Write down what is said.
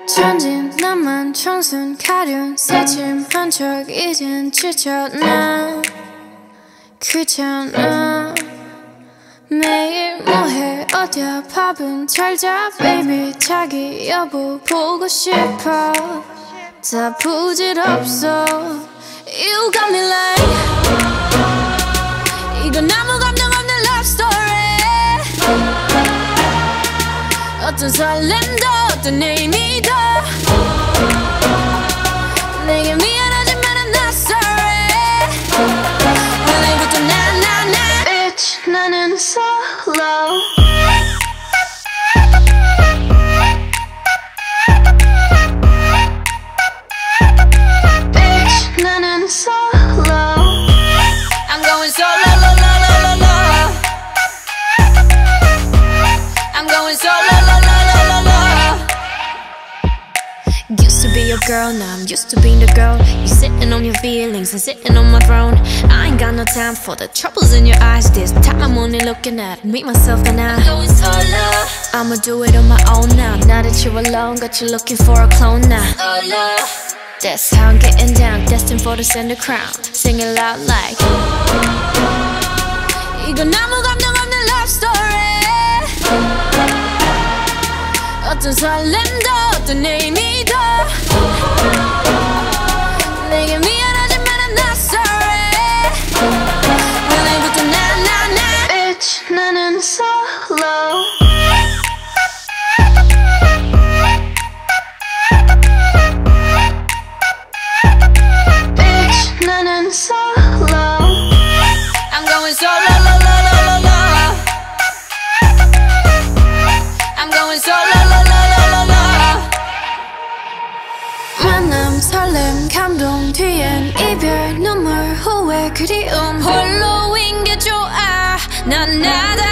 천진 나만 청순 가련 새침한 척 이젠 지쳤나 귀찮아 매일 뭐해 어디야 밥은 잘자 baby 자기 여보 보고 싶어 다 부질없어 You got me like 이건 아무 감정 없는 love story 어떤 설렘도 어떤 의미도 내게 미안하지만 I'm not sorry 오늘부터 나 Bitch 나는 solo Bitch 나는 solo I'm going solo lo lo lo lo lo I'm going solo lo lo lo lo lo Used to be your girl, now I'm used to being the girl. You sitting on your feelings and sitting on my throne. I ain't got no time for the troubles in your eyes. This time I'm only looking at me, myself and I. I'm going solo. I'ma do it on my own now. Now that you're alone, got you looking for a clone now. Solo. That's how I'm getting down, destined for the center crown. Sing it loud like 이건 아무 감정 없는 love story 어떤 설렘도 어떤 의미도 내게 미안하지만 I'm not sorry 오늘부터 나 Bitch 나는 solo Bitch 나는 solo I'm going solo lo lo lo lo lo I'm going solo lo lo lo lo lo 만남 설렘 감동 뒤엔 이별 눈물 후회 그리움 홀로인 게 좋아 난 나다